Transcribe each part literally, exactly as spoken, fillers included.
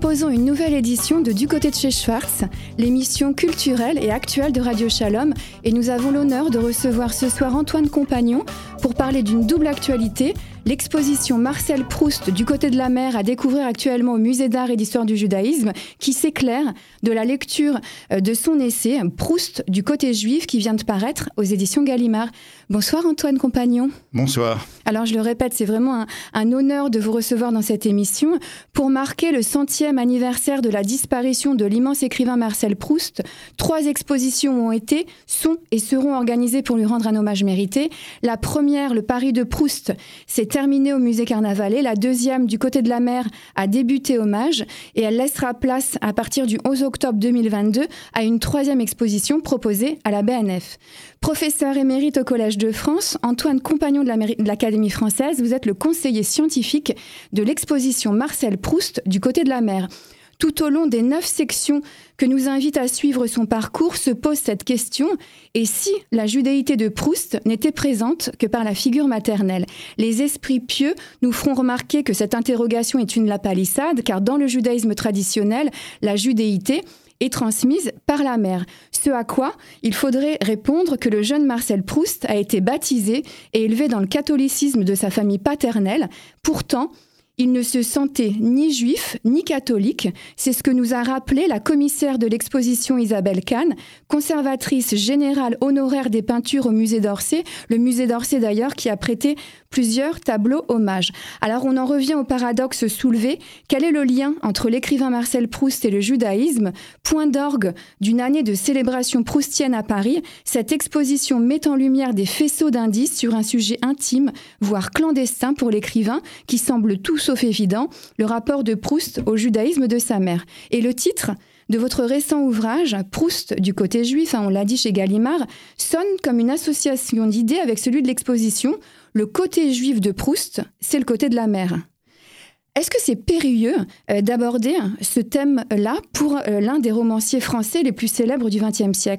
proposons une nouvelle édition de Du côté de chez Schwartz, l'émission culturelle et actuelle de Radio Shalom, et nous avons l'honneur de recevoir ce soir Antoine Compagnon pour parler d'une double actualité, l'exposition Marcel Proust du côté de la mer à découvrir actuellement au Musée d'art et d'histoire du judaïsme, qui s'éclaire de la lecture de son essai Proust du côté juif qui vient de paraître aux éditions Gallimard. Bonsoir Antoine Compagnon. Bonsoir. Alors je le répète, c'est vraiment un, un honneur de vous recevoir dans cette émission. Pour marquer le centième anniversaire de la disparition de l'immense écrivain Marcel Proust, trois expositions ont été, sont et seront organisées pour lui rendre un hommage mérité. La première, le Paris de Proust, s'est terminée au musée Carnavalet. La deuxième, du côté de la mer, a débuté hommage et elle laissera place à partir du onze octobre deux mille vingt-deux à une troisième exposition proposée à la B N F. Professeur émérite au Collège de France, Antoine Compagnon de l'Académie française, vous êtes le conseiller scientifique de l'exposition Marcel Proust du côté de la mer. Tout au long des neuf sections que nous invite à suivre son parcours se pose cette question, et si la judéité de Proust n'était présente que par la figure maternelle? Les esprits pieux nous feront remarquer que cette interrogation est une lapalissade, car dans le judaïsme traditionnel, la judéité est transmise par la mère. Ce à quoi il faudrait répondre que le jeune Marcel Proust a été baptisé et élevé dans le catholicisme de sa famille paternelle. Pourtant, il ne se sentait ni juif ni catholique. C'est ce que nous a rappelé la commissaire de l'exposition Isabelle Kahn, conservatrice générale honoraire des peintures au musée d'Orsay, le musée d'Orsay d'ailleurs qui a prêté plusieurs tableaux hommages. Alors on en revient au paradoxe soulevé. Quel est le lien entre l'écrivain Marcel Proust et le judaïsme? Point d'orgue d'une année de célébration proustienne à Paris, cette exposition met en lumière des faisceaux d'indices sur un sujet intime, voire clandestin pour l'écrivain, qui semble tout sauf évident, le rapport de Proust au judaïsme de sa mère. Et le titre de votre récent ouvrage, Proust du côté juif, hein, on l'a dit chez Gallimard, sonne comme une association d'idées avec celui de l'exposition. Le côté juif de Proust, c'est le côté de la mer. Est-ce que c'est périlleux euh, d'aborder ce thème-là pour euh, l'un des romanciers français les plus célèbres du vingtième siècle ?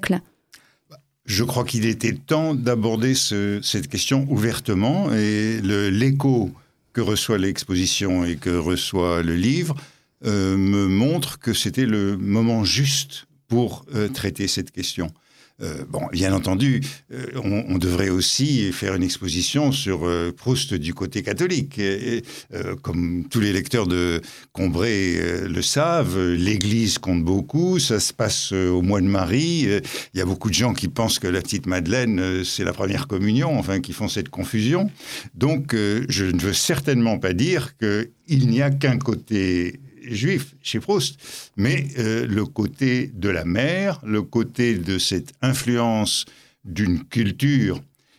Je crois qu'il était temps d'aborder ce, cette question ouvertement, et le, l'écho que reçoit l'exposition et que reçoit le livre euh, me montre que c'était le moment juste pour euh, traiter cette question. Euh, bon, bien entendu, euh, on, on devrait aussi faire une exposition sur euh, Proust du côté catholique. Et, et, euh, comme tous les lecteurs de Combray euh, le savent, l'Église compte beaucoup, ça se passe euh, au mois de Marie. Il euh, y a beaucoup de gens qui pensent que la petite Madeleine, euh, c'est la première communion, enfin, qui font cette confusion. Donc, euh, je ne veux certainement pas dire qu'il n'y a qu'un côté juif chez Proust, mais euh, le côté de la mer, le côté de cette influence d'une culture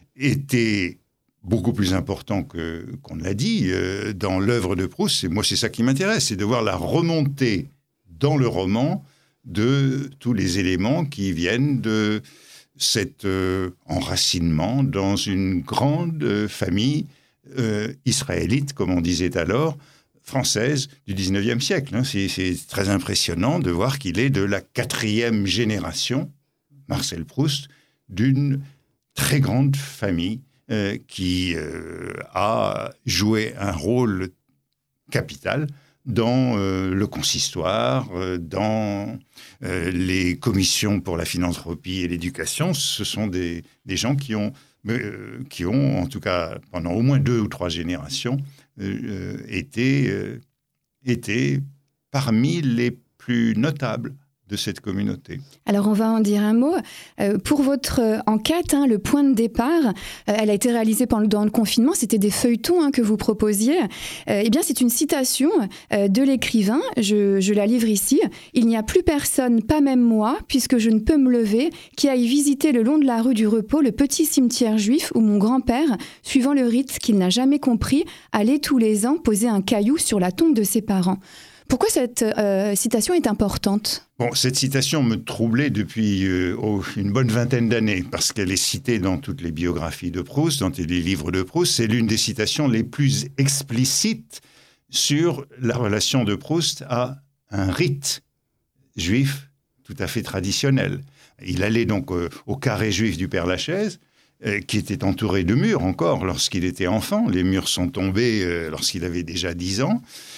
était beaucoup plus important que, qu'on l'a dit euh, dans l'œuvre de Proust. Et moi, c'est ça qui m'intéresse, c'est de voir la remontée dans le roman de tous les éléments qui viennent de cet euh, enracinement dans une grande euh, famille euh, israélite, comme on disait alors, française du dix-neuvième siècle. Hein. C'est, c'est très impressionnant de voir qu'il est de la quatrième génération, Marcel Proust, d'une très grande famille euh, qui euh, a joué un rôle capital dans euh, le consistoire, euh, dans euh, les commissions pour la philanthropie et l'éducation. Ce sont des, des gens qui ont, euh, qui ont, en tout cas pendant au moins deux ou trois générations, Euh, était, euh, était parmi les plus notables de cette communauté. Alors, on va en dire un mot. Euh, pour votre euh, enquête, hein, le point de départ, euh, elle a été réalisée pendant, dans le confinement. C'était des feuilletons hein, que vous proposiez. Euh, eh bien, c'est une citation euh, de l'écrivain. Je, je la livre ici. « Il n'y a plus personne, pas même moi, puisque je ne peux me lever, qui aille visiter le long de la rue du Repos le petit cimetière juif où mon grand-père, suivant le rite qu'il n'a jamais compris, allait tous les ans poser un caillou sur la tombe de ses parents. » Pourquoi cette euh, citation est importante ? Bon, cette citation me troublait depuis euh, oh, une bonne vingtaine d'années, parce qu'elle est citée dans toutes les biographies de Proust, dans tous les livres de Proust. C'est l'une des citations les plus explicites sur la relation de Proust à un rite juif tout à fait traditionnel. Il allait donc euh, au carré juif du Père-Lachaise, euh, qui était entouré de murs encore lorsqu'il était enfant. Les murs sont tombés euh, lorsqu'il avait déjà dix ans.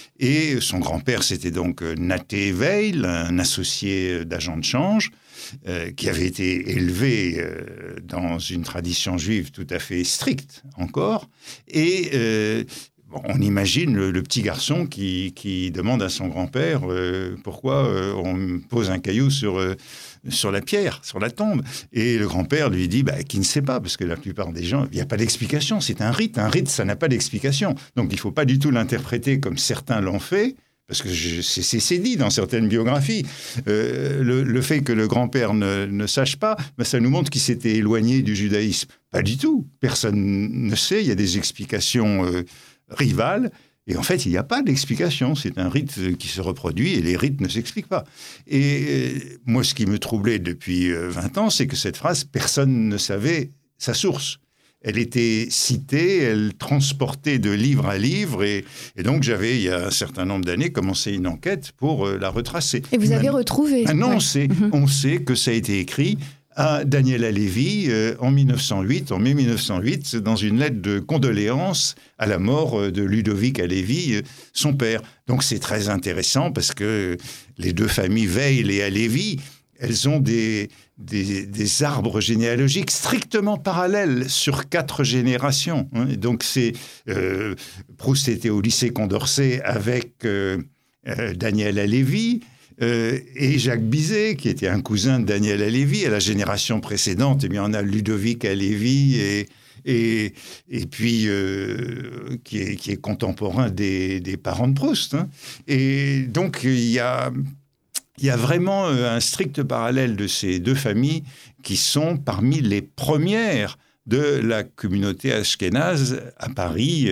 Et son grand-père, c'était donc Nathé Weil, un associé d'agent de change, euh, qui avait été élevé euh, dans une tradition juive tout à fait stricte encore. Et euh, bon, on imagine le, le petit garçon qui, qui demande à son grand-père euh, pourquoi euh, on pose un caillou sur... Euh, sur la pierre, sur la tombe. Et le grand-père lui dit bah, qu'il ne sait pas, parce que la plupart des gens, il n'y a pas d'explication, c'est un rite. Un rite, ça n'a pas d'explication. Donc il ne faut pas du tout l'interpréter comme certains l'ont fait, parce que je, c'est, c'est dit dans certaines biographies. Euh, le, le fait que le grand-père ne, ne sache pas, bah, ça nous montre qu'il s'était éloigné du judaïsme. Pas du tout. Personne ne sait, il y a des explications euh, rivales. Et en fait, il n'y a pas d'explication. C'est un rite qui se reproduit et les rites ne s'expliquent pas. Et moi, ce qui me troublait depuis vingt ans, c'est que cette phrase, personne ne savait sa source. Elle était citée, elle transportait de livre à livre. Et, et donc, j'avais, il y a un certain nombre d'années, commencé une enquête pour la retracer. Et vous avez retrouvé. Maintenant, ouais. on sait, on sait que ça a été écrit à Daniel Halévy euh, en mille neuf cent huit, en mai mille neuf cent huit, dans une lettre de condoléances à la mort euh, de Ludovic Halévy, euh, son père. Donc c'est très intéressant parce que les deux familles Weil et Halévy, elles ont des, des, des arbres généalogiques strictement parallèles sur quatre générations. Hein. Et donc c'est euh, Proust était au lycée Condorcet avec euh, euh, Daniel Halévy. Euh, et Jacques Bizet, qui était un cousin de Daniel Halévy, à la génération précédente, eh bien, on a Ludovic Halévy, et, et, et puis euh, qui, est, qui est contemporain des, des parents de Proust. Hein. Et donc, il y a, il y a vraiment un strict parallèle de ces deux familles qui sont parmi les premières de la communauté ashkénaze à Paris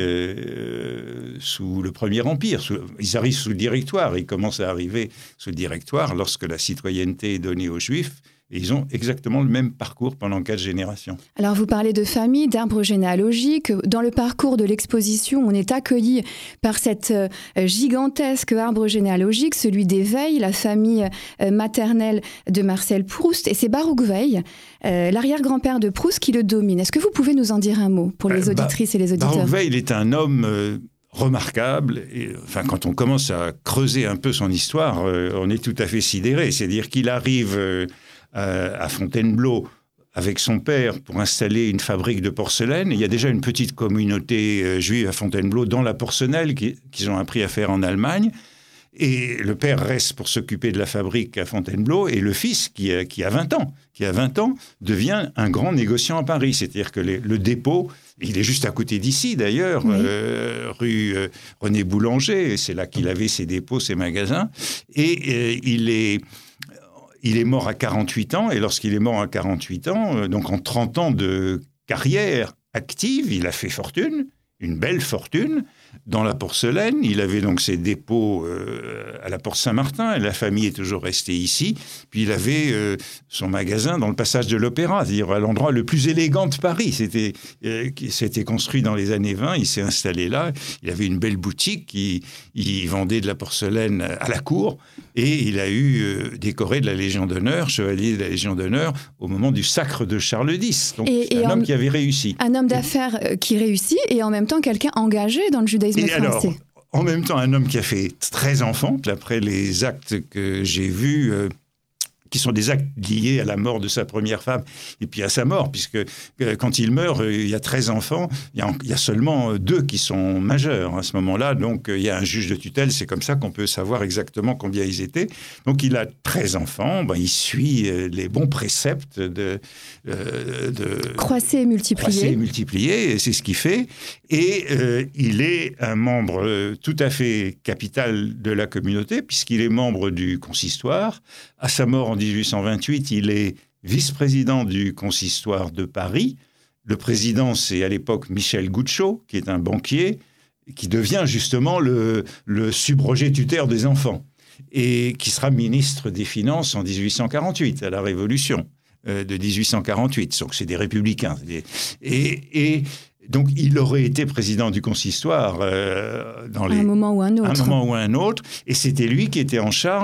euh, sous le Premier Empire. Sous, ils arrivent sous le Directoire, ils commencent à arriver sous le Directoire lorsque la citoyenneté est donnée aux Juifs. Et ils ont exactement le même parcours pendant quatre générations. Alors, vous parlez de famille, d'arbre généalogique. Dans le parcours de l'exposition, on est accueilli par cette euh, gigantesque arbre généalogique, celui des Weil, la famille euh, maternelle de Marcel Proust. Et c'est Baruch Weil, euh, l'arrière-grand-père de Proust, qui le domine. Est-ce que vous pouvez nous en dire un mot pour les euh, auditrices bah, et les auditeurs ? Baruch Weil est un homme... Euh, remarquable. Et, enfin, quand on commence à creuser un peu son histoire, euh, on est tout à fait sidéré. C'est-à-dire qu'il arrive... Euh, à Fontainebleau avec son père pour installer une fabrique de porcelaine. Il y a déjà une petite communauté euh, juive à Fontainebleau dans la porcelaine qui, qu'ils ont appris à faire en Allemagne. Et le père reste pour s'occuper de la fabrique à Fontainebleau et le fils, qui a, qui a vingt ans, qui a vingt ans, devient un grand négociant à Paris. C'est-à-dire que les, le dépôt, il est juste à côté d'ici d'ailleurs, oui. euh, rue euh, René Boulanger. C'est là qu'il avait ses dépôts, ses magasins. Et euh, il est... Il est mort à quarante-huit ans, et lorsqu'il est mort à quarante-huit ans, euh, donc en trente ans de carrière active, il a fait fortune, une belle fortune, dans la porcelaine. Il avait donc ses dépôts euh, à la Porte Saint-Martin, et la famille est toujours restée ici. Puis il avait euh, son magasin dans le passage de l'Opéra, c'est-à-dire à l'endroit le plus élégant de Paris. C'était, euh, c'était construit dans les années vingt, il s'est installé là. Il avait une belle boutique, il, il vendait de la porcelaine à la cour, et il a eu euh, décoré de la Légion d'honneur, chevalier de la Légion d'honneur, au moment du sacre de Charles X. Donc et, c'est et un homme en, qui avait réussi. Un homme d'affaires et, qui réussit, et en même temps quelqu'un engagé dans le judaïsme et français. Alors, en même temps, un homme qui a fait treize enfants, d'après les actes que j'ai vus, euh, qui sont des actes liés à la mort de sa première femme et puis à sa mort, puisque euh, quand il meurt, euh, il y a treize enfants, il y a, il y a seulement deux qui sont majeurs à ce moment-là, donc euh, il y a un juge de tutelle, c'est comme ça qu'on peut savoir exactement combien ils étaient. Donc il a treize enfants, ben, il suit euh, les bons préceptes de... Euh, de croisser et multiplier. Croisser et multiplier, et c'est ce qu'il fait. Et euh, il est un membre euh, tout à fait capital de la communauté, puisqu'il est membre du consistoire. À sa mort en dix-huit cent vingt-huit, il est vice-président du consistoire de Paris. Le président, c'est à l'époque Michel Goucho, qui est un banquier, qui devient justement le, le subrogé-tuteur des enfants, et qui sera ministre des Finances en dix-huit cent quarante-huit, à la Révolution euh, de dix-huit cent quarante-huit. Donc c'est des républicains. Et... et Donc, il aurait été président du consistoire euh, dans les... un moment ou un autre. Un moment ou un autre. Et c'était lui qui était en charge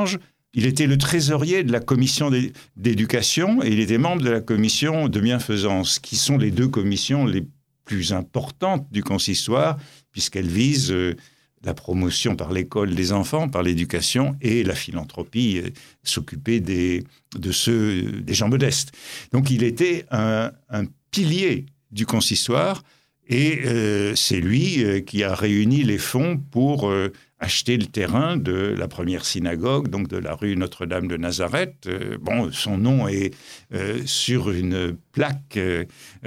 Il était le trésorier de la commission d'éducation et il était membre de la commission de bienfaisance, qui sont les deux commissions les plus importantes du consistoire, puisqu'elles visent euh, la promotion par l'école des enfants, par l'éducation, et la philanthropie, euh, s'occuper des, de ceux, des gens modestes. Donc il était un, un pilier du consistoire, et euh, c'est lui euh, qui a réuni les fonds pour euh, acheter le terrain de la première synagogue, donc de la rue Notre-Dame de Nazareth. Euh, bon, son nom est euh, sur une plaque euh,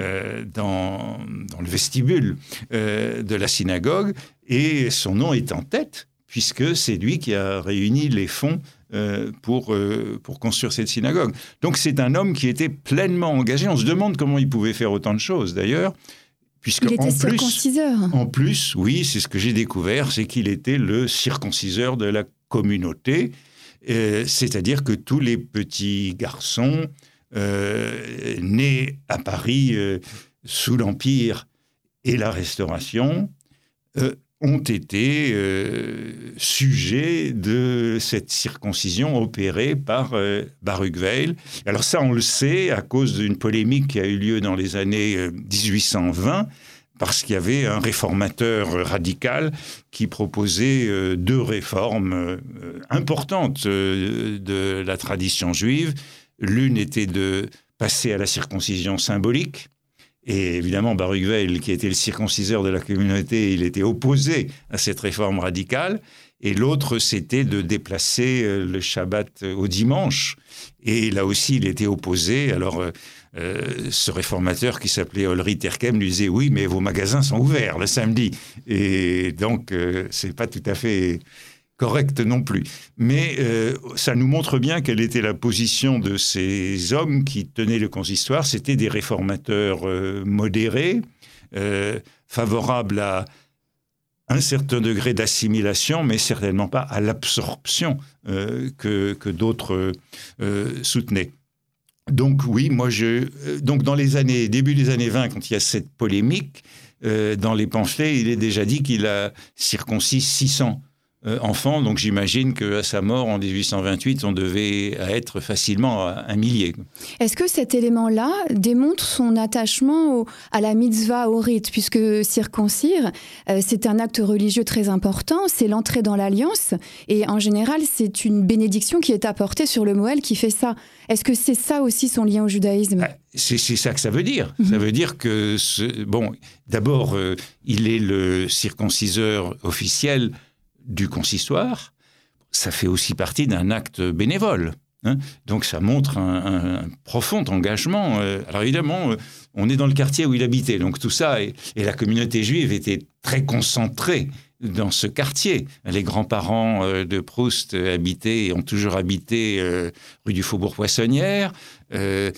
dans, dans le vestibule euh, de la synagogue, et son nom est en tête, puisque c'est lui qui a réuni les fonds euh, pour, euh, pour construire cette synagogue. Donc c'est un homme qui était pleinement engagé. On se demande comment il pouvait faire autant de choses, d'ailleurs. Puisque il était en circonciseur. Plus, en plus, oui, c'est ce que j'ai découvert, c'est qu'il était le circonciseur de la communauté, euh, c'est-à-dire que tous les petits garçons euh, nés à Paris euh, sous l'Empire et la Restauration euh, ont été euh, sujets de cette circoncision opérée par euh, Baruch-Weil. Alors ça, on le sait à cause d'une polémique qui a eu lieu dans les années euh, dix-huit cent vingt, parce qu'il y avait un réformateur radical qui proposait euh, deux réformes euh, importantes euh, de la tradition juive. L'une était de passer à la circoncision symbolique. Et évidemment, Baruch-Weil, qui était le circonciseur de la communauté, il était opposé à cette réforme radicale. Et l'autre, c'était de déplacer le Shabbat au dimanche. Et là aussi, il était opposé. Alors, euh, ce réformateur qui s'appelait Olri Terkem lui disait « Oui, mais vos magasins sont ouverts le samedi. » Et donc, euh, c'est pas tout à fait correct non plus. Mais euh, ça nous montre bien quelle était la position de ces hommes qui tenaient le consistoire. C'était des réformateurs euh, modérés, euh, favorables à un certain degré d'assimilation, mais certainement pas à l'absorption euh, que, que d'autres euh, soutenaient. Donc oui, moi je... Donc dans les années, début des années vingt, quand il y a cette polémique, euh, dans les pamphlets, il est déjà dit qu'il a circoncis six cents Euh, enfant, donc j'imagine qu'à sa mort en dix-huit cent vingt-huit, on devait être facilement à un millier. Est-ce que cet élément-là démontre son attachement au, à la mitzvah, au rite, puisque circoncire, euh, c'est un acte religieux très important, c'est l'entrée dans l'alliance, et en général, c'est une bénédiction qui est apportée sur le Moël qui fait ça. Est-ce que c'est ça aussi son lien au judaïsme ? ah, c'est, c'est ça que ça veut dire. Mm-hmm. Ça veut dire que, ce, bon, d'abord, euh, il est le circonciseur officiel du consistoire, ça fait aussi partie d'un acte bénévole. Hein. Donc ça montre un, un profond engagement. Alors évidemment, on est dans le quartier où il habitait, donc tout ça, et, et la communauté juive était très concentrée dans ce quartier. Les grands-parents de Proust habitaient et ont toujours habité euh, rue du Faubourg-Poissonnière. Euh,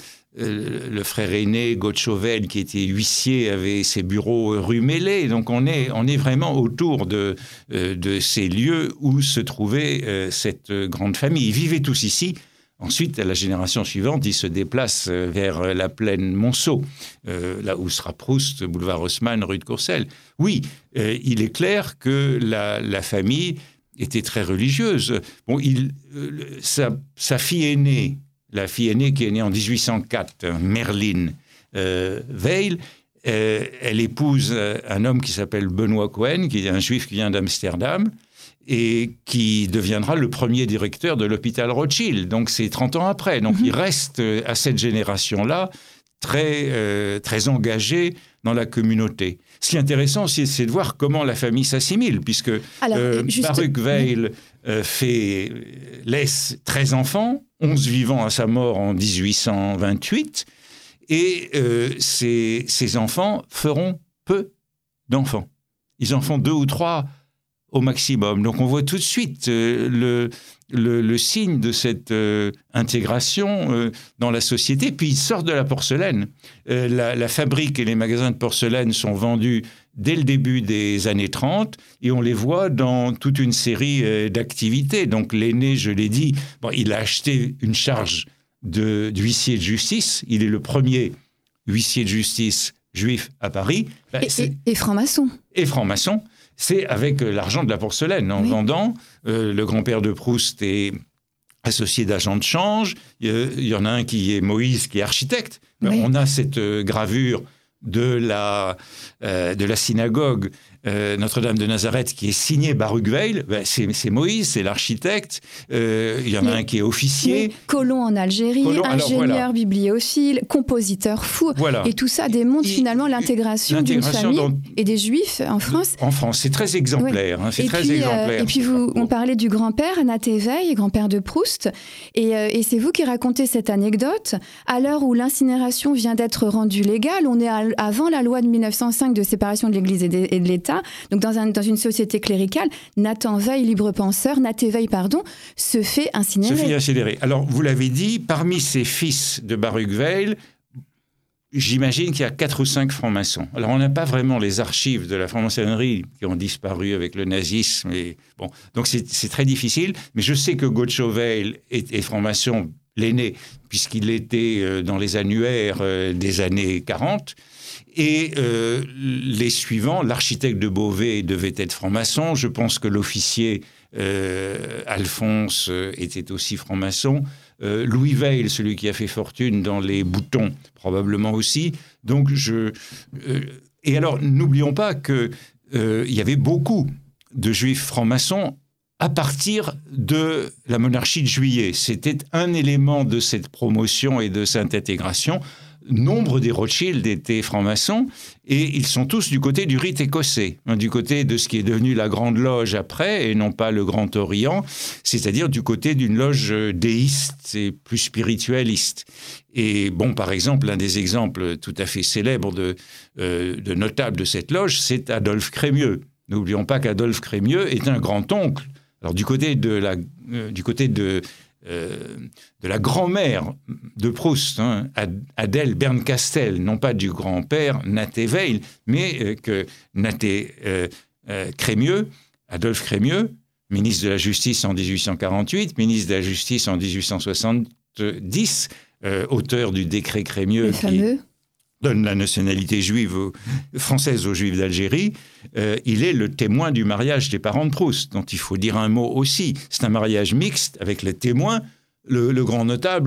Le frère aîné, Gauchauvel, qui était huissier, avait ses bureaux rue Mélée. Donc on est, on est vraiment autour de, de ces lieux où se trouvait cette grande famille. Ils vivaient tous ici. Ensuite, à la génération suivante, ils se déplacent vers la plaine Monceau, euh, là où sera Proust, boulevard Haussmann, rue de Courcelles. Oui, euh, il est clair que la, la famille était très religieuse. Bon, il, euh, sa, sa fille aînée, la fille aînée qui est née en dix-huit cent quatre, Merlin euh, Weil, euh, elle épouse un homme qui s'appelle Benoît Cohen, qui est un juif qui vient d'Amsterdam, et qui deviendra le premier directeur de l'hôpital Rothschild. Donc, c'est trente ans après. Donc, mm-hmm. il reste à cette génération-là très, euh, très engagé dans la communauté. Ce qui est intéressant aussi, c'est de voir comment la famille s'assimile, puisque Alors, euh, juste... Baruch-Weil euh, fait, laisse treize enfants, onze vivants à sa mort en dix-huit cent vingt-huit, et euh, ces, ces enfants feront peu d'enfants. Ils en font deux ou trois au maximum. Donc on voit tout de suite euh, le, le, le signe de cette euh, intégration euh, dans la société. Puis ils sortent de la porcelaine. Euh, la, la fabrique et les magasins de porcelaine sont vendus dès le début des années trente et on les voit dans toute une série euh, d'activités. Donc l'aîné, je l'ai dit, bon, il a acheté une charge de, d'huissier de justice. Il est le premier huissier de justice juif à Paris. Ben, et, et, et franc-maçon. Et franc-maçon. C'est avec l'argent de la porcelaine. En oui. vendant, euh, le grand-père de Proust est associés d'agents de change. Il y en a un qui est Moïse, qui est architecte. Oui. On a cette gravure de la, euh, de la synagogue euh, Notre-Dame de Nazareth qui est signée Baruch-Weil. Ben, c'est, c'est Moïse, c'est l'architecte. Euh, il y en a Mais, un qui est officier. Oui. Colomb en Algérie, Colomb, ingénieur alors, voilà. bibliophile, compositeur fou. Voilà. Et tout ça démontre et, finalement l'intégration, l'intégration d'une famille dans... et des Juifs en France. En France, c'est très exemplaire. Oui. Hein, c'est et très puis, exemplaire. Euh, et puis, vous, on parlait du grand-père, Nathan Weil, grand-père de Proust. Et, euh, et c'est vous qui racontez cette anecdote. À l'heure où l'incinération vient d'être rendue légale, on est à, avant la loi de mille neuf cent cinq de séparation de l'Église et de, et de l'État. Donc, dans, un, dans une société cléricale, Nathan Weil, libre penseur, Nathan Weil, pardon, se fait incinérer. Se fait incinérer. Alors, vous l'avez dit, parmi ces fils de Baruch-Weil, j'imagine qu'il y a quatre ou cinq francs-maçons. Alors, on n'a pas vraiment les archives de la franc-maçonnerie qui ont disparu avec le nazisme. Et, bon, donc, c'est, c'est très difficile. Mais je sais que Gotcho Weil est, est franc-maçon, l'aîné, puisqu'il était dans les annuaires des années quarante. Et euh, les suivants, l'architecte de Beauvais devait être franc-maçon. Je pense que l'officier euh, Alphonse était aussi franc-maçon. Euh, Louis Weil, celui qui a fait fortune dans les boutons, probablement aussi. Donc je euh, et alors n'oublions pas que euh, il y avait beaucoup de juifs francs-maçons à partir de la monarchie de Juillet. C'était un élément de cette promotion et de cette intégration. Nombre des Rothschild étaient francs-maçons et ils sont tous du côté du rite écossais, hein, du côté de ce qui est devenu la Grande Loge après et non pas le Grand Orient, c'est-à-dire du côté d'une loge déiste et plus spiritualiste. Et bon, par exemple, un des exemples tout à fait célèbres de, euh, de notables de cette loge, c'est Adolphe Crémieux. N'oublions pas qu'Adolphe Crémieux est un grand-oncle. Alors du côté de la, euh, du côté de Euh, de la grand-mère de Proust, hein, Adèle Berncastel, non pas du grand-père Nathan Weil, mais euh, que Nathan euh, euh, Crémieux, Adolphe Crémieux, ministre de la Justice en dix-huit cent quarante-huit, ministre de la Justice en dix-huit cent soixante-dix, euh, auteur du décret Crémieux qui donne la nationalité juive aux, française aux Juifs d'Algérie, euh, il est le témoin du mariage des parents de Proust, dont il faut dire un mot aussi. C'est un mariage mixte avec le témoin, le, le grand notable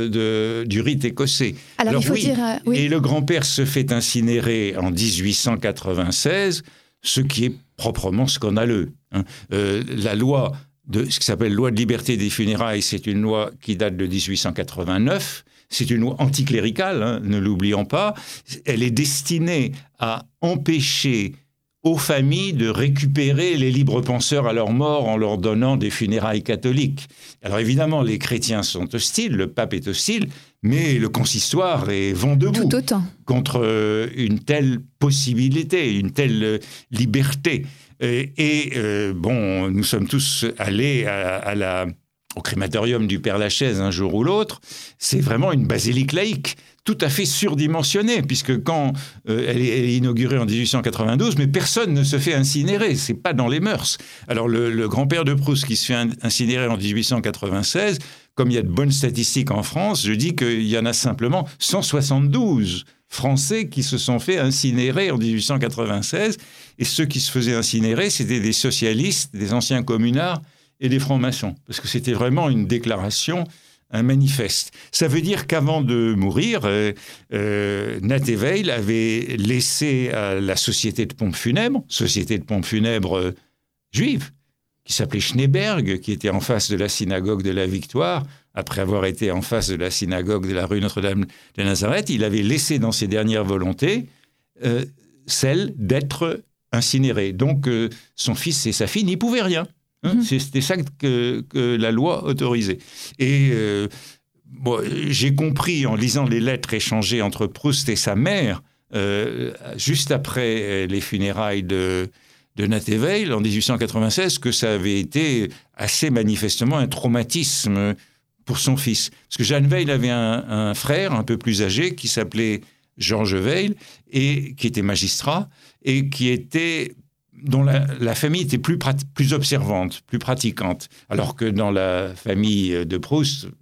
de, du rite écossais. Alors, Alors il faut oui, dire, euh, oui. Et le grand-père se fait incinérer en dix-huit cent quatre-vingt-seize, ce qui est proprement scandaleux. Hein. Euh, la loi, de, ce qui s'appelle loi de liberté des funérailles, c'est une loi qui date de dix-huit cent quatre-vingt-neuf. C'est une loi anticléricale, hein, ne l'oublions pas. Elle est destinée à empêcher aux familles de récupérer les libres penseurs à leur mort en leur donnant des funérailles catholiques. Alors évidemment, les chrétiens sont hostiles, le pape est hostile, mais le consistoire est vent debout Tout autant. contre une telle possibilité, une telle liberté. Et, et euh, bon, nous sommes tous allés à, à la... au crématorium du Père-Lachaise un jour ou l'autre, c'est vraiment une basilique laïque, tout à fait surdimensionnée, puisque quand euh, elle, est, elle est inaugurée en dix-huit cent quatre-vingt-douze, mais personne ne se fait incinérer, c'est pas dans les mœurs. Alors le, le grand-père de Proust qui se fait incinérer en dix-huit cent quatre-vingt-seize, comme il y a de bonnes statistiques en France, je dis qu'il y en a simplement cent soixante-douze Français qui se sont fait incinérer en dix-huit cent quatre-vingt-seize, et ceux qui se faisaient incinérer, c'était des socialistes, des anciens communards, et des francs-maçons, parce que c'était vraiment une déclaration, un manifeste. Ça veut dire qu'avant de mourir, euh, euh, Nathan Weil avait laissé à la société de pompes funèbres, société de pompes funèbres euh, juive, qui s'appelait Schneeberg, qui était en face de la synagogue de la Victoire, après avoir été en face de la synagogue de la rue Notre-Dame de Nazareth, il avait laissé dans ses dernières volontés euh, celle d'être incinéré. Donc euh, son fils et sa fille n'y pouvaient rien. Hein, mmh. C'était ça que, que la loi autorisait. Et euh, bon, j'ai compris en lisant les lettres échangées entre Proust et sa mère, euh, juste après les funérailles de, de Nathan Weil en dix-huit cent quatre-vingt-seize, que ça avait été assez manifestement un traumatisme pour son fils. Parce que Jeanne Weil avait un, un frère un peu plus âgé qui s'appelait Georges Weil, et qui était magistrat, et qui était... dont la, la famille était plus, prat- plus observante, plus pratiquante. Alors que dans la famille de Proust,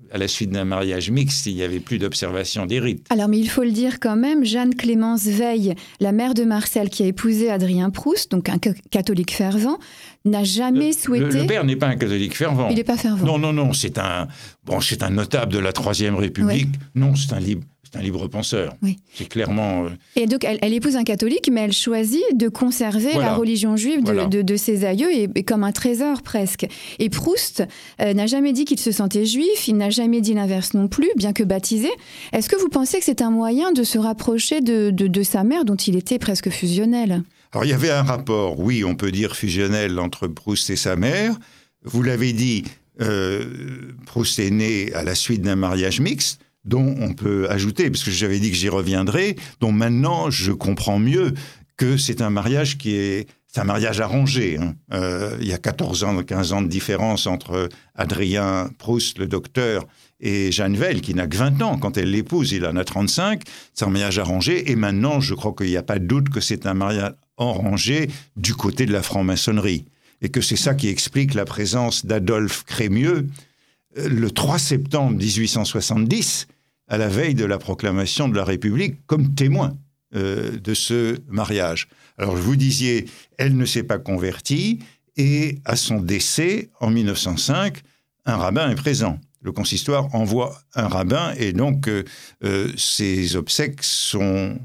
à la suite d'un mariage mixte, il n'y avait plus d'observation des rites. Alors, mais il faut le dire quand même, Jeanne-Clémence Veil, la mère de Marcel, qui a épousé Adrien Proust, donc un catholique fervent, n'a jamais souhaité... Le, le père n'est pas un catholique fervent. Il n'est pas fervent. Non, non, non, c'est un, bon, c'est un notable de la Troisième République. Oui. Non, c'est un libre... C'est un libre penseur. Oui. C'est clairement... Euh... Et donc, elle, elle épouse un catholique, mais elle choisit de conserver voilà. la religion juive de, voilà. de, de ses aïeux, et, et comme un trésor presque. Et Proust euh, n'a jamais dit qu'il se sentait juif, il n'a jamais dit l'inverse non plus, bien que baptisé. Est-ce que vous pensez que c'est un moyen de se rapprocher de, de, de sa mère, dont il était presque fusionnel ? Alors, il y avait un rapport, oui, on peut dire fusionnel, entre Proust et sa mère. Vous l'avez dit, euh, Proust est né à la suite d'un mariage mixte, dont on peut ajouter, parce que j'avais dit que j'y reviendrai, dont maintenant je comprends mieux que c'est un mariage qui est, c'est un mariage arrangé. Hein. Euh, il y a quatorze ans, quinze ans de différence entre Adrien Proust, le docteur, et Jeanne Veil, qui n'a que vingt ans quand elle l'épouse, il en a trente-cinq. C'est un mariage arrangé, et maintenant je crois qu'il n'y a pas de doute que c'est un mariage arrangé du côté de la franc-maçonnerie, et que c'est ça qui explique la présence d'Adolphe Crémieux le trois septembre dix-huit cent soixante-dix, à la veille de la proclamation de la République, comme témoin euh, de ce mariage. Alors, vous disiez, elle ne s'est pas convertie, et à son décès, en mille neuf cent cinq, un rabbin est présent. Le consistoire envoie un rabbin, et donc euh, euh, ces obsèques sont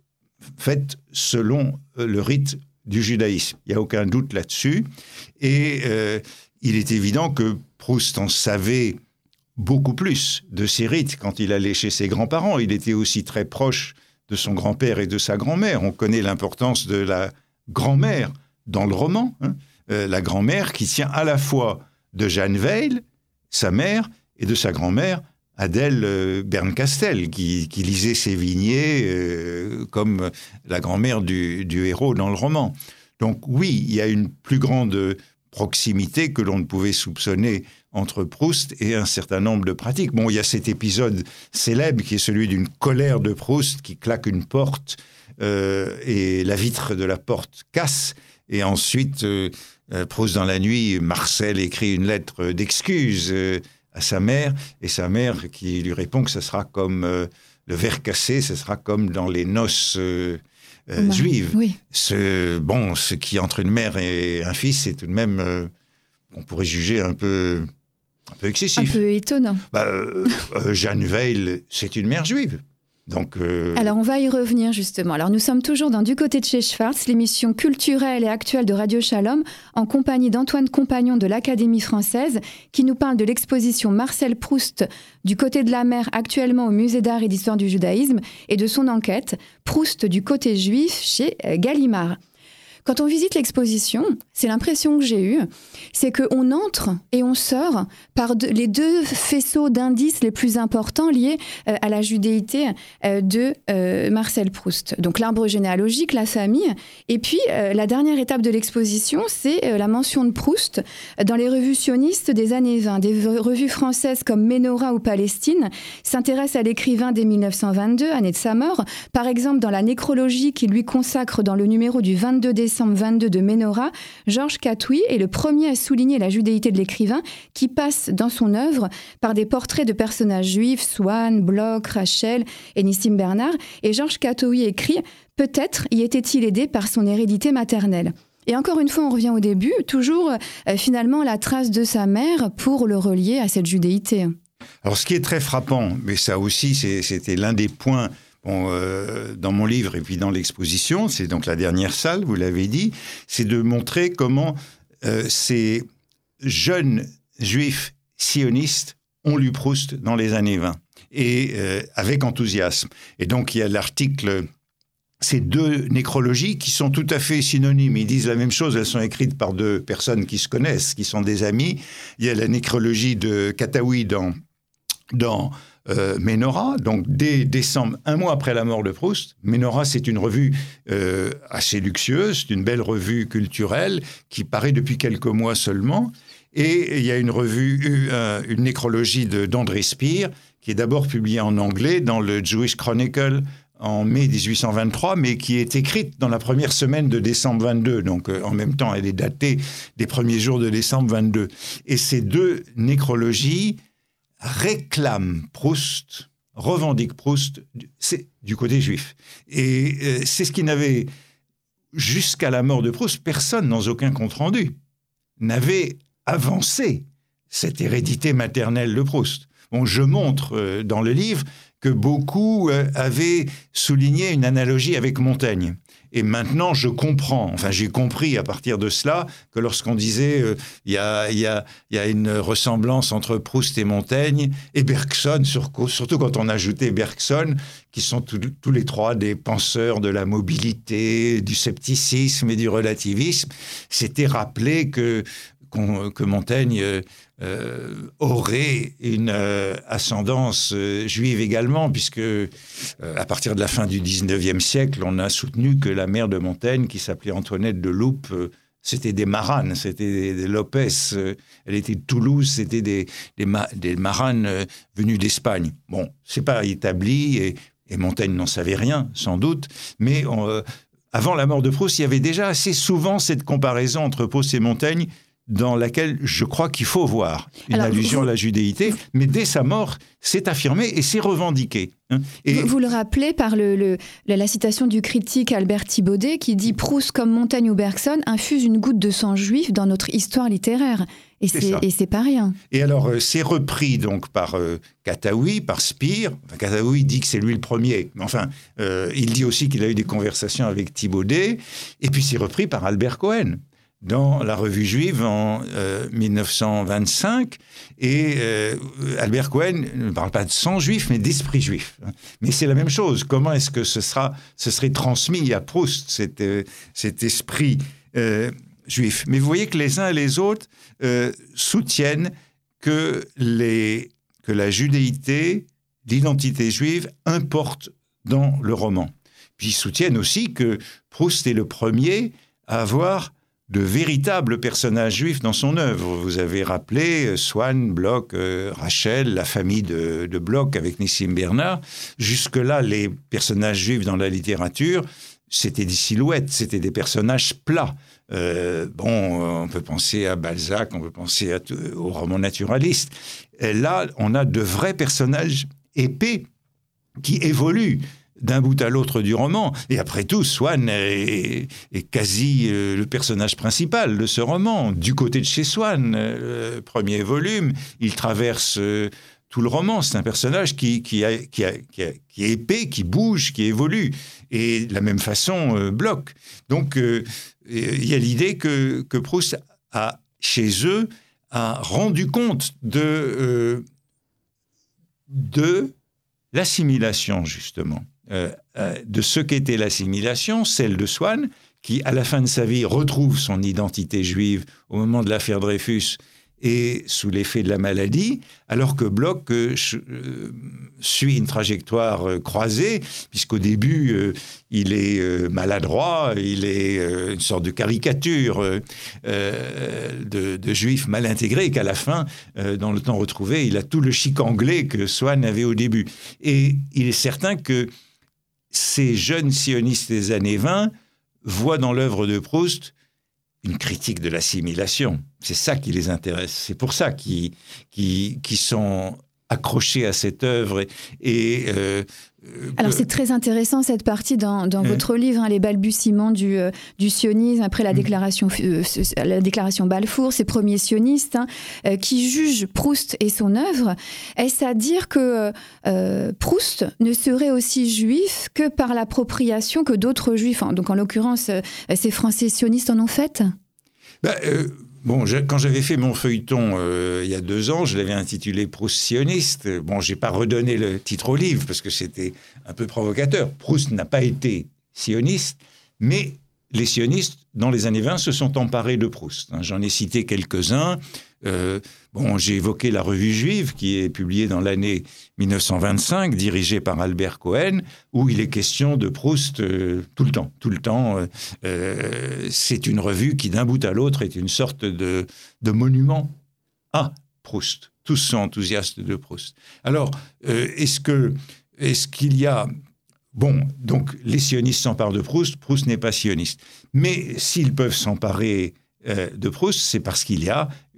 faites selon le rite du judaïsme. Il n'y a aucun doute là-dessus. Et euh, il est évident que Proust en savait beaucoup plus de ses rites quand il allait chez ses grands-parents. Il était aussi très proche de son grand-père et de sa grand-mère. On connaît l'importance de la grand-mère dans le roman. Hein. Euh, la grand-mère qui tient à la fois de Jeanne Veil, sa mère, et de sa grand-mère, Adèle euh, Berncastel, qui, qui lisait Sévigné euh, comme la grand-mère du, du héros dans le roman. Donc oui, il y a une plus grande proximité que l'on ne pouvait soupçonner entre Proust et un certain nombre de pratiques. Bon, il y a cet épisode célèbre qui est celui d'une colère de Proust qui claque une porte euh, et la vitre de la porte casse. Et ensuite, euh, Proust dans la nuit, Marcel écrit une lettre d'excuse euh, à sa mère, et sa mère qui lui répond que ce sera comme euh, le verre cassé, ce sera comme dans les noces euh, euh, bah, juives. Oui. Ce, bon, ce qui entre une mère et un fils, c'est tout de même, euh, on pourrait juger un peu... Un peu excessif. Un peu étonnant. Bah, euh, euh, Jeanne Veil, c'est une mère juive. Donc, euh... Alors, on va y revenir justement. Alors, nous sommes toujours dans Du côté de chez Schwartz, l'émission culturelle et actuelle de Radio Shalom, en compagnie d'Antoine Compagnon de l'Académie française, qui nous parle de l'exposition Marcel Proust du côté de la mer, actuellement au Musée d'art et d'histoire du judaïsme, et de son enquête Proust du côté juif chez Gallimard. Quand on visite l'exposition, c'est l'impression que j'ai eue, c'est qu'on entre et on sort par de, les deux faisceaux d'indices les plus importants liés euh, à la judéité euh, de euh, Marcel Proust. Donc l'arbre généalogique, la famille, et puis euh, la dernière étape de l'exposition, c'est euh, la mention de Proust dans les revues sionistes des années vingt. Des revues françaises comme Ménorah ou Palestine s'intéressent à l'écrivain dès mille neuf cent vingt-deux, année de sa mort. Par exemple, dans la nécrologie qu'il lui consacre dans le numéro du vingt-deux décembre vingt-deux de Ménorah, Georges Catouy est le premier à souligner la judéité de l'écrivain qui passe dans son œuvre par des portraits de personnages juifs, Swann, Bloch, Rachel et Nissim Bernard. Et Georges Catouy écrit « Peut-être y était-il aidé par son hérédité maternelle ». Et encore une fois, on revient au début, toujours euh, finalement la trace de sa mère pour le relier à cette judéité. Alors ce qui est très frappant, mais ça aussi c'est, c'était l'un des points Bon, euh, dans mon livre et puis dans l'exposition, c'est donc la dernière salle, vous l'avez dit, c'est de montrer comment euh, ces jeunes juifs sionistes ont lu Proust dans les années vingt, et euh, avec enthousiasme. Et donc il y a l'article, ces deux nécrologies qui sont tout à fait synonymes, ils disent la même chose, elles sont écrites par deux personnes qui se connaissent, qui sont des amis. Il y a la nécrologie de Catouy dans... dans Euh, Ménorah, donc dès décembre, un mois après la mort de Proust. Ménorah, c'est une revue euh, assez luxueuse, c'est une belle revue culturelle qui paraît depuis quelques mois seulement. Et il y a une revue, euh, une nécrologie de, d'André Speer, qui est d'abord publiée en anglais dans le Jewish Chronicle en mai dix-huit cent vingt-trois, mais qui est écrite dans la première semaine de décembre vingt-deux. Donc, euh, en même temps, elle est datée des premiers jours de décembre vingt-deux. Et ces deux nécrologies réclame Proust, revendique Proust, c'est du côté juif. Et euh, c'est ce qui n'avait, jusqu'à la mort de Proust, personne dans aucun compte-rendu n'avait avancé cette hérédité maternelle de Proust. Bon, je montre euh, dans le livre que beaucoup euh, avaient souligné une analogie avec Montaigne. Et maintenant, je comprends, enfin j'ai compris à partir de cela, que lorsqu'on disait euh, il y a, y a, y a une ressemblance entre Proust et Montaigne, et Bergson, sur, surtout quand on ajoutait Bergson, qui sont tout, tous les trois des penseurs de la mobilité, du scepticisme et du relativisme, c'était rappelé que, qu'on, que Montaigne euh, euh, aurait une euh, ascendance euh, juive également, puisque euh, à partir de la fin du dix-neuvième siècle, on a soutenu que la mère de Montaigne, qui s'appelait Antoinette de Loupe, euh, c'était des Maranes, c'était des, des Lopez, euh, elle était de Toulouse, c'était des, des, ma, des Maranes euh, venus d'Espagne. Bon, c'est pas établi, et, et Montaigne n'en savait rien, sans doute, mais on, euh, avant la mort de Proust, il y avait déjà assez souvent cette comparaison entre Proust et Montaigne, dans laquelle je crois qu'il faut voir une Alors, allusion vous, à la judéité, mais dès sa mort, c'est affirmé et c'est revendiqué. Hein. Et vous, vous le rappelez par le, le, la citation du critique Albert Thibaudet qui dit « Proust, comme Montaigne ou Bergson, infuse une goutte de sang juif dans notre histoire littéraire ». Et c'est, c'est, et c'est pas rien. Et alors, euh, c'est repris donc par euh, Kataoui, par Spire. Enfin, Kataoui dit que c'est lui le premier. Enfin, euh, il dit aussi qu'il a eu des conversations avec Thibaudet. Et puis, c'est repris par Albert Cohen dans la Revue juive en euh, dix-neuf cent vingt-cinq. Et euh, Albert Cohen ne parle pas de sang juif, mais d'esprit juif. Mais c'est la même chose. Comment est-ce que ce, sera, ce serait transmis à Proust, cet, euh, cet esprit euh, juif? Mais vous voyez que les uns et les autres euh, soutiennent que, les, que la judéité, l'identité juive, importe dans le roman. Puis ils soutiennent aussi que Proust est le premier à avoir de véritables personnages juifs dans son œuvre. Vous avez rappelé Swann, Bloch, euh, Rachel, la famille de, de Bloch avec Nissim Bernard. Jusque-là, les personnages juifs dans la littérature, c'était des silhouettes, c'était des personnages plats. Euh, bon, on peut penser à Balzac, on peut penser à, au roman naturaliste. Et là, on a de vrais personnages épais qui évoluent d'un bout à l'autre du roman. Et après tout, Swann est, est quasi euh, le personnage principal de ce roman. Du côté de chez Swann, euh, le premier volume, il traverse euh, tout le roman. C'est un personnage qui, qui, a, qui, a, qui, a, qui est épais, qui bouge, qui évolue. Et de la même façon, euh, Bloch. Donc, euh, il y a l'idée que, que Proust a, chez eux, a rendu compte de, euh, de l'assimilation, justement. Euh, euh, de ce qu'était l'assimilation, celle de Swann, qui, à la fin de sa vie, retrouve son identité juive au moment de l'affaire Dreyfus et sous l'effet de la maladie, alors que Bloch euh, euh, suit une trajectoire euh, croisée, puisqu'au début, euh, il est euh, maladroit, il est euh, une sorte de caricature euh, euh, de, de juif mal intégré, et qu'à la fin, euh, dans le temps retrouvé, il a tout le chic anglais que Swann avait au début. Et il est certain que ces jeunes sionistes des années vingt voient dans l'œuvre de Proust une critique de l'assimilation. C'est ça qui les intéresse. C'est pour ça qu'ils, qu'ils, qu'ils sont accrochés à cette œuvre. Et, et, euh, Alors, c'est très intéressant, cette partie dans, dans euh, votre livre, hein, les balbutiements du, euh, du sionisme après la déclaration, euh, la déclaration Balfour, ces premiers sionistes hein, euh, qui jugent Proust et son œuvre. Est-ce à dire que euh, Proust ne serait aussi juif que par l'appropriation que d'autres juifs, hein, donc en l'occurrence, euh, ces Français sionistes en ont fait? Ben, euh... Bon, je, quand j'avais fait mon feuilleton euh, il y a deux ans, je l'avais intitulé « Proust sioniste ». Bon, je n'ai pas redonné le titre au livre parce que c'était un peu provocateur. Proust n'a pas été sioniste, mais les sionistes, dans les années vingt, se sont emparés de Proust. Hein, j'en ai cité quelques-uns. Euh, bon, j'ai évoqué la Revue juive qui est publiée dans l'année dix-neuf cent vingt-cinq, dirigée par Albert Cohen, où il est question de Proust euh, tout le temps. Tout le temps, euh, euh, c'est une revue qui, d'un bout à l'autre, est une sorte de, de monument à Proust. Tous sont enthousiastes de Proust. Alors, euh, est-ce que, est-ce qu'il y a... Bon, donc les sionistes s'emparent de Proust, Proust n'est pas sioniste. Mais s'ils peuvent s'emparer euh, de Proust, c'est parce qu'il y a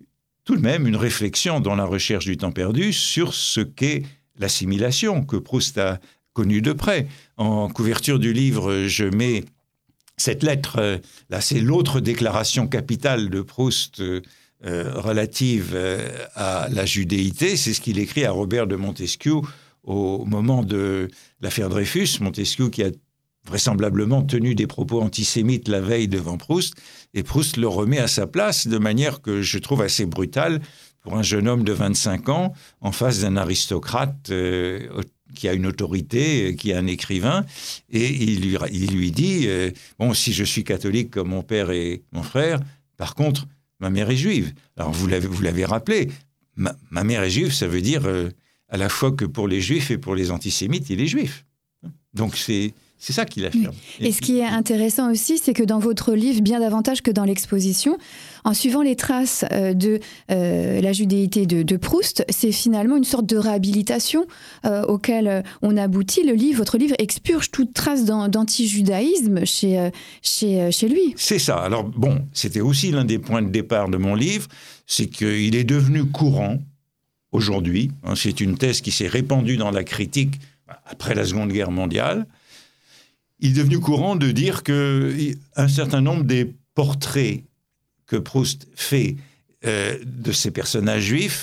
tout de même une réflexion dans La recherche du temps perdu sur ce qu'est l'assimilation, que Proust a connue de près. En couverture du livre, je mets cette lettre, là c'est l'autre déclaration capitale de Proust euh, relative euh, à la judéité, c'est ce qu'il écrit à Robert de Montesquieu au moment de l'affaire Dreyfus. Montesquieu qui a vraisemblablement tenu des propos antisémites la veille devant Proust, et Proust le remet à sa place de manière que je trouve assez brutale pour un jeune homme de vingt-cinq ans en face d'un aristocrate euh, qui a une autorité, qui est un écrivain, et il lui, il lui dit euh, « Bon, si je suis catholique comme mon père et mon frère, par contre, ma mère est juive. » Alors, vous l'avez, vous l'avez rappelé, ma, ma mère est juive, ça veut dire euh, à la fois que pour les juifs et pour les antisémites, il est juif. Donc, c'est... C'est ça qu'il affirme. Et, et ce qui est intéressant aussi, c'est que dans votre livre, bien davantage que dans l'exposition, en suivant les traces euh, de euh, la judéité de, de Proust, c'est finalement une sorte de réhabilitation euh, auquel on aboutit. Le livre, votre livre expurge toute trace d'anti-judaïsme chez, euh, chez, chez lui. C'est ça. Alors bon, c'était aussi l'un des points de départ de mon livre, c'est qu'il est devenu courant aujourd'hui. Hein, c'est une thèse qui s'est répandue dans la critique après la Seconde Guerre mondiale. Il est devenu courant de dire qu'un certain nombre des portraits que Proust fait euh, de ces personnages juifs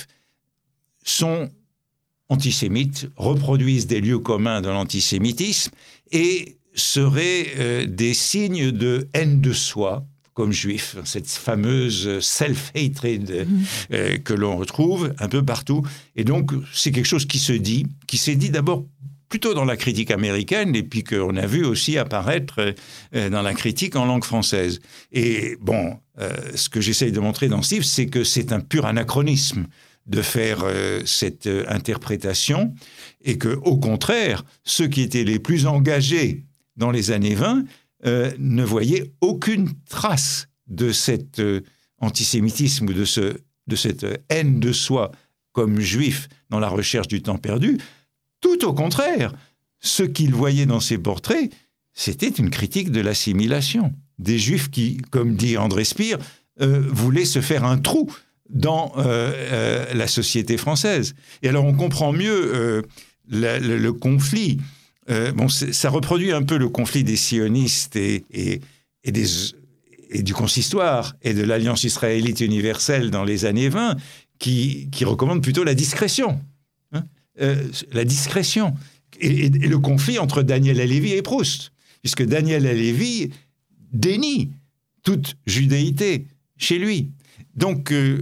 sont antisémites, reproduisent des lieux communs de l'antisémitisme et seraient euh, des signes de haine de soi, comme juif, cette fameuse self-hatred euh, que l'on retrouve un peu partout. Et donc, c'est quelque chose qui se dit, qui s'est dit d'abord plutôt dans la critique américaine, et puis qu'on a vu aussi apparaître euh, dans la critique en langue française. Et bon, euh, ce que j'essaye de montrer dans ce livre, c'est que c'est un pur anachronisme de faire euh, cette euh, interprétation, et que, au contraire, ceux qui étaient les plus engagés dans les années vingt euh, ne voyaient aucune trace de cet euh, antisémitisme ou de, ce, de cette haine de soi comme juif dans La recherche du temps perdu. Tout au contraire, ce qu'ils voyaient dans ces portraits, c'était une critique de l'assimilation. Des Juifs qui, comme dit André Spire, euh, voulaient se faire un trou dans euh, euh, la société française. Et alors on comprend mieux euh, la, le, le conflit. Euh, bon, ça reproduit un peu le conflit des sionistes et, et, et, des, et du consistoire et de l'Alliance israélite universelle dans les années vingt, qui, qui recommande plutôt la discrétion. Euh, la discrétion et, et, et le conflit entre Daniel Halévy et Proust, puisque Daniel Halévy dénie toute judéité chez lui. Donc, euh,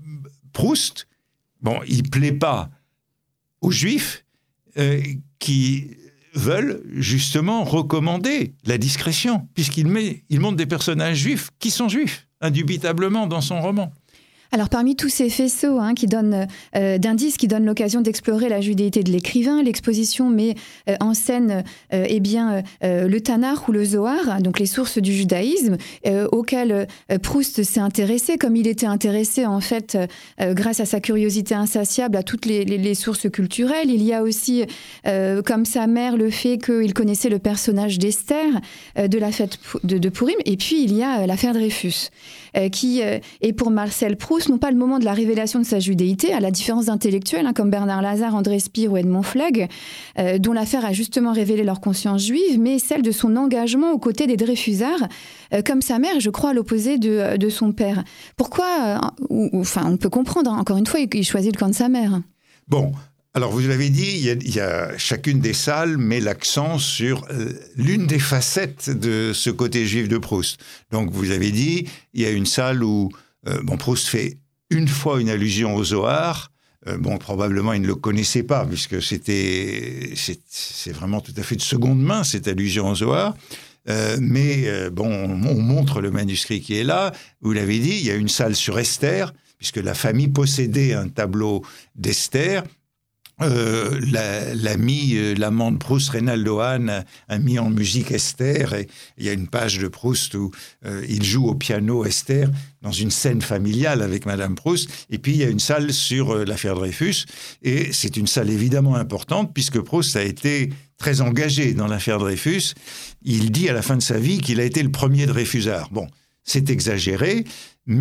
Proust, bon, il plaît pas aux Juifs euh, qui veulent justement recommander la discrétion, puisqu'il met, il montre des personnages juifs qui sont juifs, indubitablement, dans son roman. Alors, parmi tous ces faisceaux hein, qui donnent, euh, d'indices qui donnent l'occasion d'explorer la judéité de l'écrivain, l'exposition met euh, en scène euh, eh bien, euh, le Tanakh ou le Zohar, donc les sources du judaïsme, euh, auxquelles euh, Proust s'est intéressé, comme il était intéressé en fait, euh, grâce à sa curiosité insatiable, à toutes les, les, les sources culturelles. Il y a aussi, euh, comme sa mère, le fait qu'il connaissait le personnage d'Esther, euh, de la fête de, de Pourim, et puis il y a euh, l'affaire Dreyfus, euh, qui euh, est pour Marcel Proust non pas le moment de la révélation de sa judéité, à la différence d'intellectuels hein, comme Bernard Lazare, André Spire ou Edmond Flegg, euh, dont l'affaire a justement révélé leur conscience juive, mais celle de son engagement aux côtés des Dreyfusards, euh, comme sa mère, je crois, à l'opposé de, de son père. Pourquoi euh, ou, ou, Enfin, on peut comprendre, hein, encore une fois, il choisit le camp de sa mère. Bon, alors vous l'avez dit, il y, a, il y a chacune des salles met l'accent sur euh, l'une des facettes de ce côté juif de Proust. Donc vous avez dit, il y a une salle où Euh, bon, Proust fait une fois une allusion au Zohar. Euh, bon, probablement, il ne le connaissait pas, puisque c'était, c'est, c'est vraiment tout à fait de seconde main, cette allusion au Zohar. Euh, mais, euh, bon, on, on montre le manuscrit qui est là. Vous l'avez dit, il y a une salle sur Esther, puisque la famille possédait un tableau d'Esther. Euh, la, l'ami, euh, l'amant de Proust, Reynaldo Hahn, a, a mis en musique Esther, et il y a une page de Proust où euh, il joue au piano Esther dans une scène familiale avec Madame Proust, et puis il y a une salle sur euh, l'affaire Dreyfus, et c'est une salle évidemment importante puisque Proust a été très engagé dans l'affaire Dreyfus. Il dit à la fin de sa vie qu'il a été le premier Dreyfusard. Bon, c'est exagéré, mais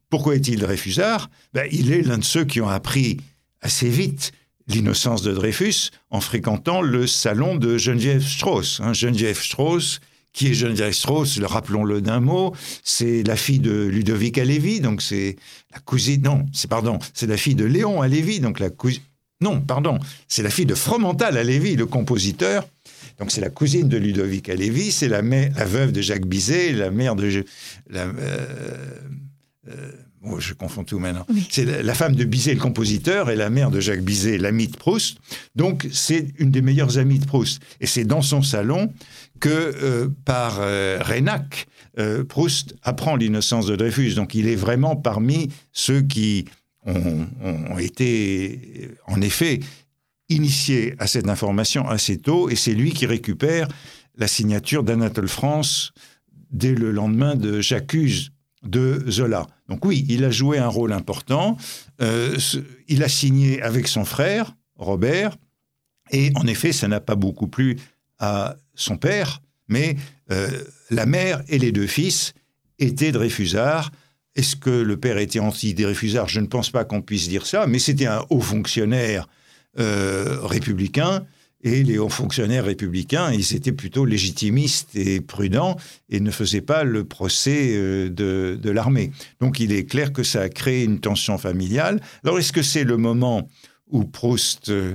Pourquoi est-il Dreyfusard ? Ben, il est l'un de ceux qui ont appris assez vite l'innocence de Dreyfus en fréquentant le salon de Geneviève Strauss. Hein, Geneviève Strauss, qui est Geneviève Strauss, le rappelons-le d'un mot, c'est la fille de Ludovic Halévy, donc c'est la cousine, non, c'est pardon, c'est la fille de Léon Halévy, donc la cousine, non, pardon, c'est la fille de Fromental Halévy, le compositeur. Donc c'est la cousine de Ludovic Halévy, c'est la, mère, la veuve de Jacques Bizet, la mère de... La, euh, euh, oh, je confonds tout maintenant. Oui. C'est la, la femme de Bizet, le compositeur, et la mère de Jacques Bizet, l'amie de Proust. Donc c'est une des meilleures amies de Proust. Et c'est dans son salon que, euh, par euh, Reynac, euh, Proust apprend l'innocence de Dreyfus. Donc il est vraiment parmi ceux qui ont, ont été, en effet, initié à cette information assez tôt, et c'est lui qui récupère la signature d'Anatole France dès le lendemain de J'accuse de Zola. Donc oui, il a joué un rôle important. Euh, il a signé avec son frère, Robert, et en effet, ça n'a pas beaucoup plu à son père, mais euh, la mère et les deux fils étaient Dreyfusards. Est-ce que le père était anti-Dreyfusard ? Je ne pense pas qu'on puisse dire ça, mais c'était un haut fonctionnaire Euh, républicains, et les hauts fonctionnaires républicains, ils étaient plutôt légitimistes et prudents et ne faisaient pas le procès euh, de, de l'armée. Donc il est clair que ça a créé une tension familiale. Alors est-ce que c'est le moment où Proust euh,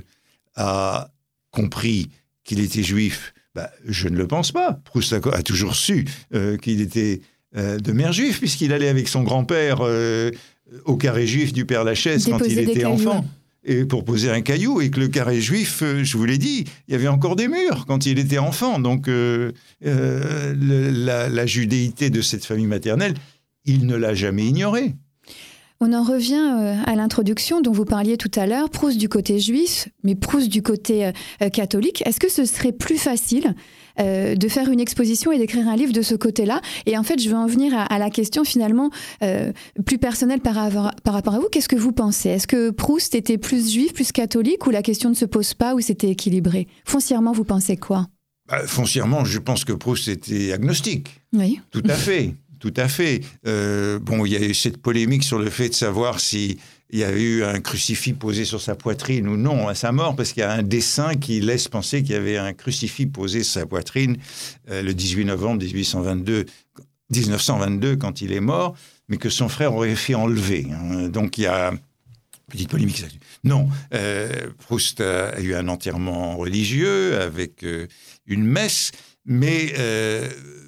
a compris qu'il était juif ? Ben, je ne le pense pas. Proust a, a toujours su euh, qu'il était euh, de mère juive, puisqu'il allait avec son grand-père euh, au carré juif du Père-Lachaise quand il était enfant. Et pour poser un caillou, et que le carré juif, euh, je vous l'ai dit, il y avait encore des murs quand il était enfant. Donc euh, euh, le, la, la judéité de cette famille maternelle, il ne l'a jamais ignorée. On en revient à l'introduction dont vous parliez tout à l'heure, Proust du côté juif, mais Proust du côté euh, catholique. Est-ce que ce serait plus facile euh, de faire une exposition et d'écrire un livre de ce côté-là ? Et en fait, je veux en venir à, à la question finalement euh, plus personnelle par, avoir, par rapport à vous. Qu'est-ce que vous pensez ? Est-ce que Proust était plus juif, plus catholique, ou la question ne se pose pas, ou c'était équilibré ? Foncièrement, vous pensez quoi ? Bah, foncièrement, je pense que Proust était agnostique. Oui. Tout à fait. Tout à fait. Euh, bon, il y a eu cette polémique sur le fait de savoir s'il y a eu un crucifix posé sur sa poitrine ou non à sa mort, parce qu'il y a un dessin qui laisse penser qu'il y avait un crucifix posé sur sa poitrine euh, le dix-huit novembre dix-huit cent vingt-deux, dix-neuf cent vingt-deux, quand il est mort, mais que son frère aurait fait enlever. Hein. Donc il y a... Petite polémique là-dessus. Non, euh, Proust a, a eu un enterrement religieux avec euh, une messe, mais euh,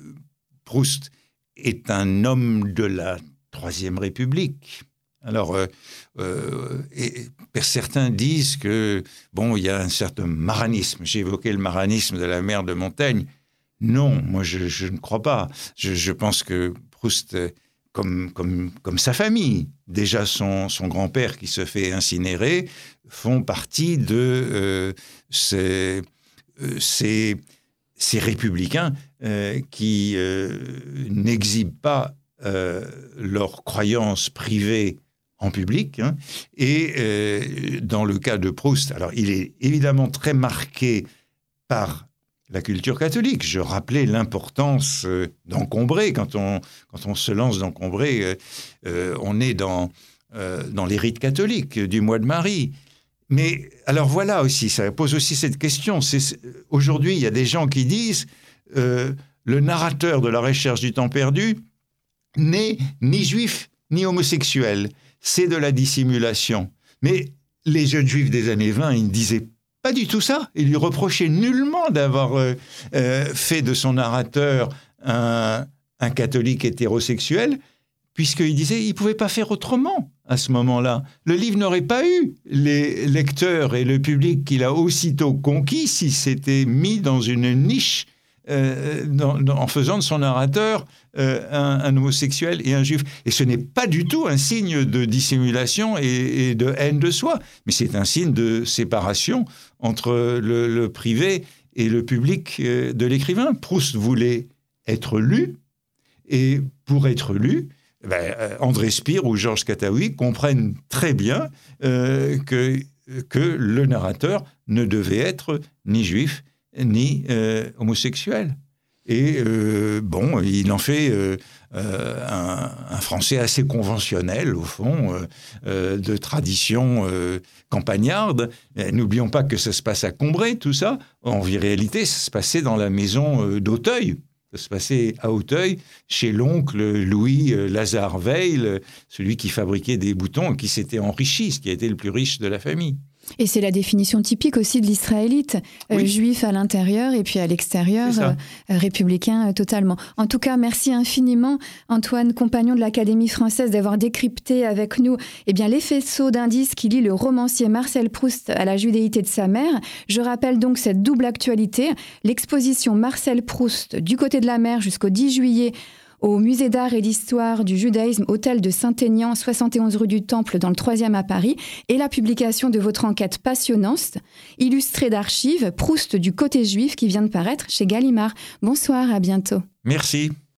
Proust est un homme de la Troisième République. Alors, euh, euh, et, et certains disent que, bon, il y a un certain maranisme. J'ai évoqué le maranisme de la mère de Montaigne. Non, moi, je, je ne crois pas. Je, je pense que Proust, comme, comme, comme sa famille, déjà son, son grand-père qui se fait incinérer, font partie de euh, ces... Euh, ces ces républicains euh, qui euh, n'exhibent pas euh, leurs croyances privées en public. Hein, et euh, dans le cas de Proust, alors il est évidemment très marqué par la culture catholique. Je rappelais l'importance euh, d'Encombré. Quand on, quand on se lance d'Encombré, euh, euh, on est dans, euh, dans les rites catholiques du mois de Marie. Mais alors voilà aussi, ça pose aussi cette question. C'est, aujourd'hui, il y a des gens qui disent euh, le narrateur de La Recherche du temps perdu n'est ni juif ni homosexuel. C'est de la dissimulation. Mais les jeunes juifs des années vingt, ils ne disaient pas du tout ça. Ils lui reprochaient nullement d'avoir euh, euh, fait de son narrateur un, un catholique hétérosexuel, puisqu'il disait qu'il ne pouvait pas faire autrement à ce moment-là. Le livre n'aurait pas eu les lecteurs et le public qu'il a aussitôt conquis s'il s'était mis dans une niche euh, dans, dans, en faisant de son narrateur euh, un, un homosexuel et un juif. Et ce n'est pas du tout un signe de dissimulation et, et de haine de soi, mais c'est un signe de séparation entre le, le privé et le public euh, de l'écrivain. Proust voulait être lu, et pour être lu, Ben, André Spire ou Georges Kataoui comprennent très bien euh, que, que le narrateur ne devait être ni juif ni euh, homosexuel. Et euh, bon, il en fait euh, euh, un, un français assez conventionnel, au fond, euh, euh, de tradition euh, campagnarde. Et n'oublions pas que ça se passe à Combray, tout ça. En réalité, ça se passait dans la maison euh, d'Auteuil. Ça se passait à Auteuil, chez l'oncle Louis euh, Lazare Veil, celui qui fabriquait des boutons et qui s'était enrichi, ce qui a été le plus riche de la famille. Et c'est la définition typique aussi de l'israélite, oui. euh, juif à l'intérieur et puis à l'extérieur, euh, républicain euh, totalement. En tout cas, merci infiniment Antoine, compagnon de l'Académie française, d'avoir décrypté avec nous eh bien, les faisceaux d'indices qui lient le romancier Marcel Proust à la judéité de sa mère. Je rappelle donc cette double actualité, l'exposition Marcel Proust du côté de la mer jusqu'au dix juillet au Musée d'art et d'histoire du judaïsme, hôtel de Saint-Aignan, soixante et onze rue du Temple, dans le troisième à Paris, et la publication de votre enquête passionnante, illustrée d'archives, Proust du côté juif, qui vient de paraître chez Gallimard. Bonsoir, à bientôt. Merci.